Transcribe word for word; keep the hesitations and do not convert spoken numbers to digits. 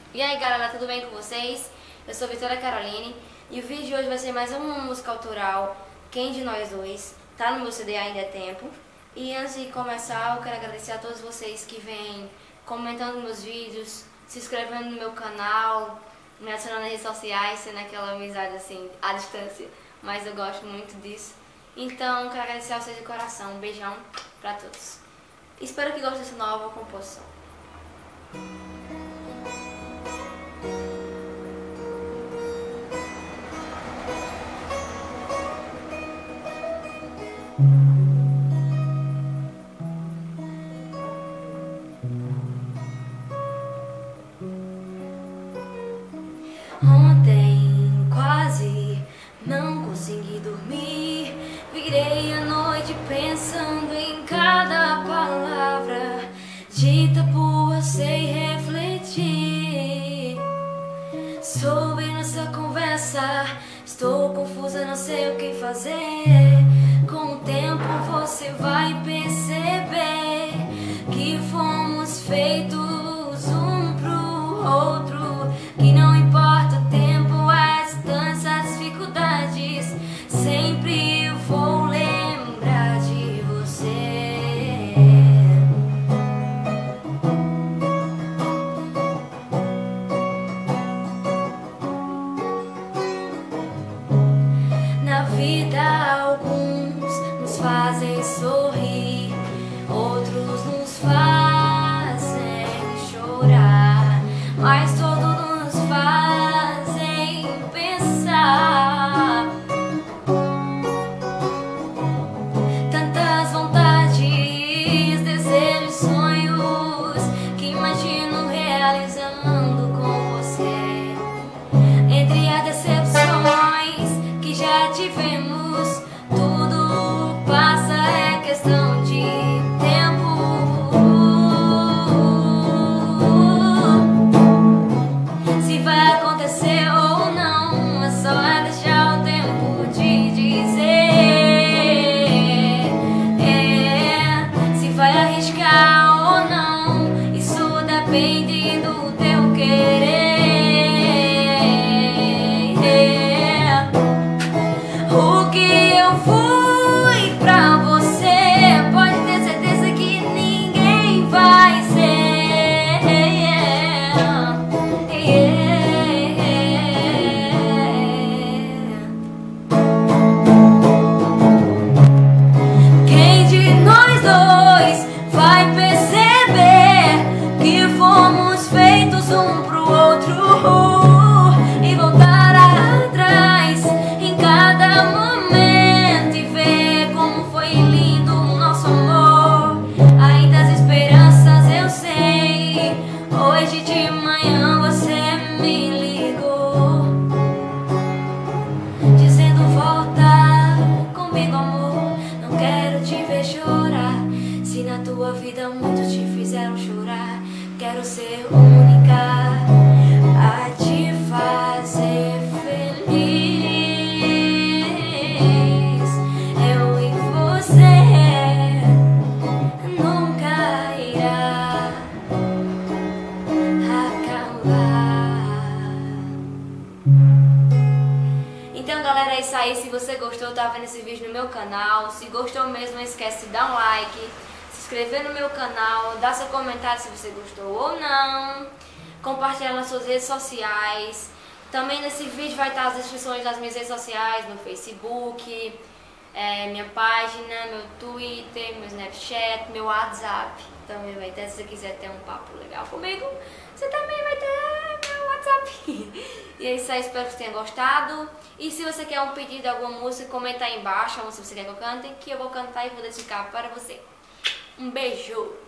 E aí galera, tudo bem com vocês? Eu sou Vitória Caroline e o vídeo de hoje vai ser mais uma música autoral, Quem de Nós Dois, tá no meu C D Ainda é Tempo. E antes de começar, eu quero agradecer a todos vocês que vêm comentando meus vídeos, se inscrevendo no meu canal, me adicionando nas redes sociais, sendo aquela amizade assim, à distância, mas eu gosto muito disso. Então, quero agradecer a vocês de coração, um beijão pra todos. Espero que gostem dessa nova composição. Ontem quase não consegui dormir, virei a noite pensando em cada palavra dita por você e refletir sobre nossa conversa. Estou confusa, não sei o que fazer. Com o tempo você vai perceber que fomos feitos um pro outro, que não importa o tempo, a distância, as dificuldades, sempre vou lembrar de você. Na vida alguns nos fazem sorrir, outros nos fazem chorar, mas todos nos fazem pensar. Tantas vontades, desejos, sonhos que imagino realizando com você. Entre as decepções que já tivemos, tudo passa, é questão de tempo. Se vai acontecer ou não, é só deixar o tempo de dizer. É, se vai arriscar ou não, isso depende do teu querer. O que eu fui pra você, pode ter certeza que ninguém vai ser. Quem de nós dois vai perceber que fomos feitos um pro outro e voltar atrás em cada momento e ver como foi lindo o nosso amor? Ainda as esperanças eu sei. Hoje de manhã você me ligou dizendo volta comigo, amor. Não quero te ver chorar. Se na tua vida muitos te fizeram chorar, quero ser única a te fazer feliz. Eu e você nunca irá acabar. Então galera, é isso aí. Se você gostou, tá vendo esse vídeo no meu canal. Se gostou mesmo, não esquece de dar um like, se inscrever no meu canal, dar seu comentário se você gostou ou não, compartilhar nas suas redes sociais. Também nesse vídeo vai estar as descrições das minhas redes sociais, meu Facebook, é, minha página, meu Twitter, meu Snapchat, meu WhatsApp. Também vai ter, se você quiser ter um papo legal comigo, você também vai ter meu WhatsApp. E é isso aí, espero que você tenha gostado. E se você quer um pedido de alguma música, comenta aí embaixo a música que você quer que eu cante, que eu vou cantar e vou dedicar para você. Um beijo!